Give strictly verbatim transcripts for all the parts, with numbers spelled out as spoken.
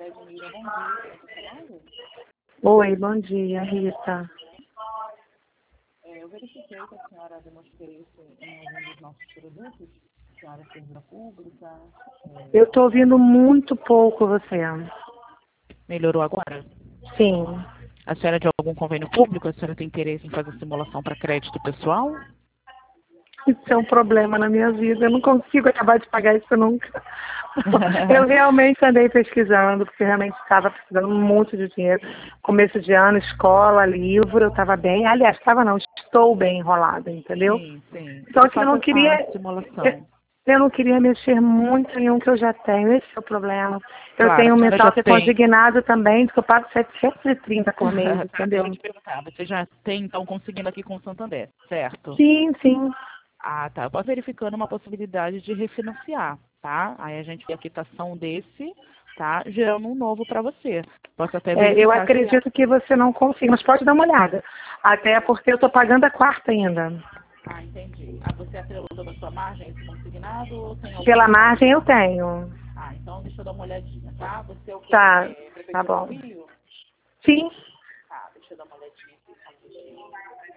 Edmira, bom dia. Quem está falando? Oi, bom dia, Rita. É, eu verifiquei que a senhora demonstrou isso em algum dos nossos produtos. A senhora é servidora pública. É... Eu estou ouvindo muito pouco você. Melhorou agora? Sim. A senhora é de algum convênio público? A senhora tem interesse em fazer simulação para crédito pessoal? Isso é um problema na minha vida. Eu não consigo acabar de pagar isso nunca. Eu realmente andei pesquisando, porque realmente estava precisando muito de dinheiro. Começo de ano, escola, livro, eu estava bem. Aliás, estava não, estou bem enrolada, entendeu? Sim, sim. Só Eu que eu faço não queria. a simulação. Eu não queria mexer muito em um que eu já tenho, esse é o problema. Eu Claro, tenho a um senhora mensal já que é tem. consignado também, que eu pago setecentos e trinta por mês, Tá, deixa entendeu? eu te perguntar. Você já tem, então, conseguindo aqui com o Santander, certo? Sim, sim. Ah, tá. Eu posso verificando uma possibilidade de refinanciar, tá? Aí a gente vê a quitação desse, tá? Gerando um novo para você. Posso até É, eu verificar se... acredito que você não consiga, mas pode dar uma olhada. Até porque eu estou pagando a quarta ainda. Ah, entendi. Ah, você atrelou toda a sua margem esse consignado ou tem Pela alguma outra? margem eu tenho. Ah, então deixa eu dar uma olhadinha, tá? Você é o quê? Tá, É tá Prefeitura do bom. Rio? Sim. Tá, deixa eu dar uma olhadinha aqui, só um minutinho.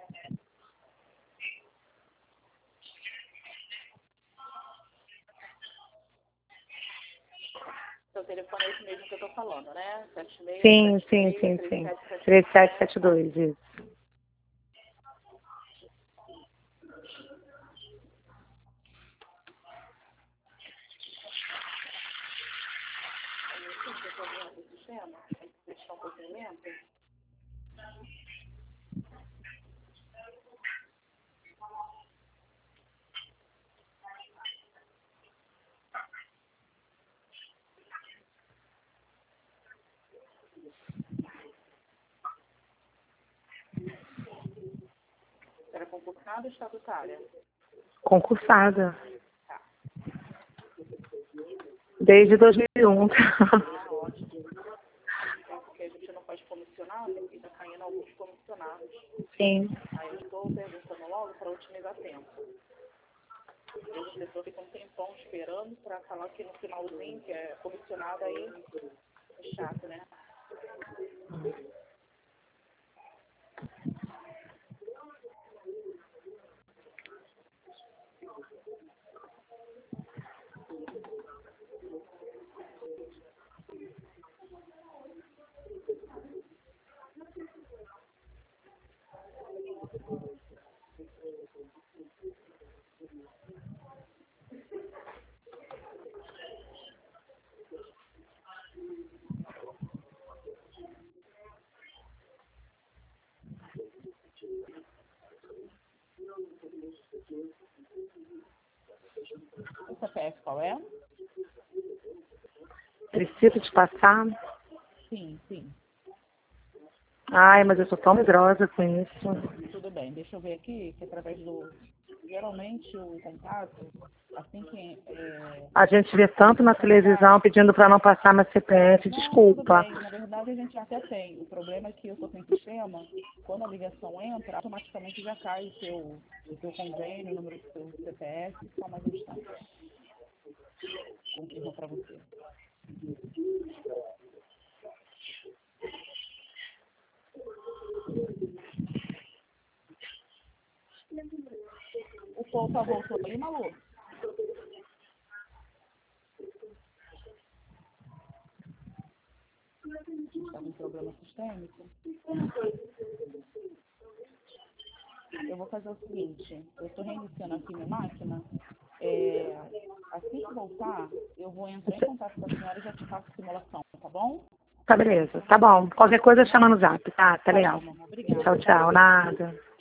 Seu telefone é esse mesmo que eu tô falando, né? sete seis Sim, sete sim, três sim, três sim. sete sete três dois, sete né? sete dois, isso. Sim, tem problema do sistema? Tem que deixar um pouquinho lento? Era concursada ou estatutária? Concursada. Tá. Desde dois mil e um. Ah, ótimo. É porque a gente não faz comissionado e tá caindo alguns comissionados. Sim. Aí eu estou perguntando logo para otimizar tempo. E as pessoas ficam um tempão esperando para falar que no finalzinho, que é comissionado, aí é chato, né? O C P F qual é? Preciso te passar? Sim, sim. Ai, mas eu sou tão medrosa com isso. Tudo bem. Deixa eu ver aqui, que através do... Geralmente o contato, assim que... É... A gente vê tanto na Na verdade, televisão pedindo para não passar meu C P F. não, tudo Desculpa. bem. Na verdade, a gente até tem. O problema é que eu estou sem sistema. Quando a ligação entra, automaticamente já cai o seu, o seu convênio, o número do seu C P F. Só mais um instante. Confirmo para você. O Poupa voltou ali, Malu? Está com problema sistêmico? Eu vou fazer o seguinte, eu estou reiniciando aqui minha máquina. É, assim que voltar, eu vou entrar em contato com a senhora e já te faço simulação, tá bom? Tá beleza. Tá bom. Qualquer coisa chama no zap, tá? Tá Tá legal. bom, mamãe. Obrigada. Tchau, tchau. Nada.